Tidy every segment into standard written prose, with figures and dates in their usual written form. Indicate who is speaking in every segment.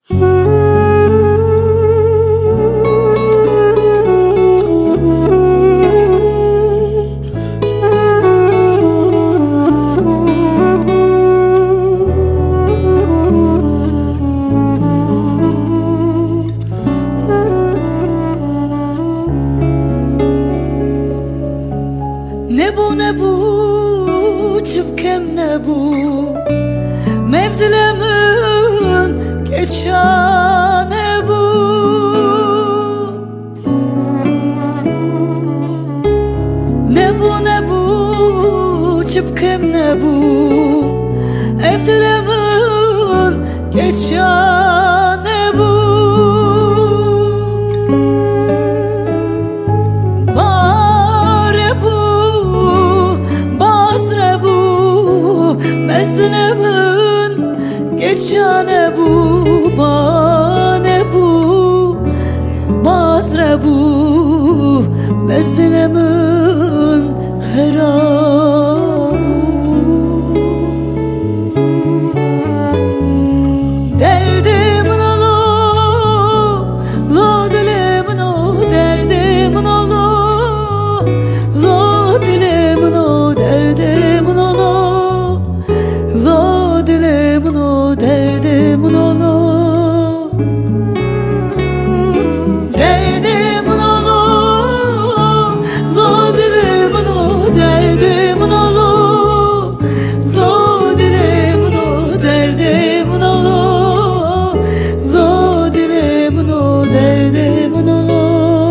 Speaker 1: Ne bu çıpkem ne bu mevdilemin geçane bu. Ne bu çıpkem ne bu mevdilemin geçane bu. Mezdinemin geçane bu, bane bu, bazre bu, mezdinemin herabu. Derdimin olu, lo dilimin o, derdimin olu, lo dilimin o, derdimin olu. Lo dilimin o, derdimin olu. Derdimin olu, lo dilimin o, derdimin olu. Lo dilimin o, derdimin olu. Lo dilimin o, derdimin olu.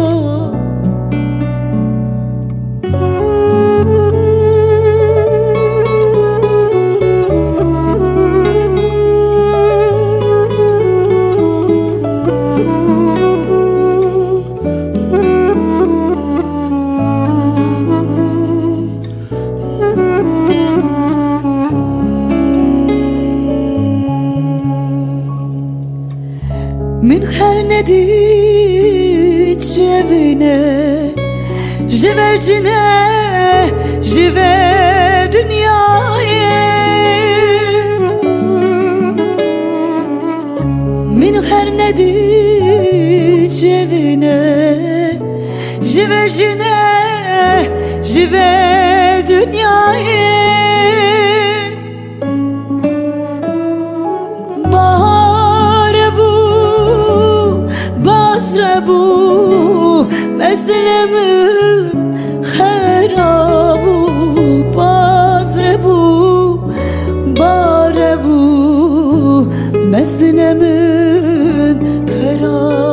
Speaker 1: Min her nedi cebine, jivecine, jive dünyaya. Min her nedi cebine, jivecine, jive dünyaya. Bu mezdilemin herabu, bazre bu, bare bu, mezdilemin herabu.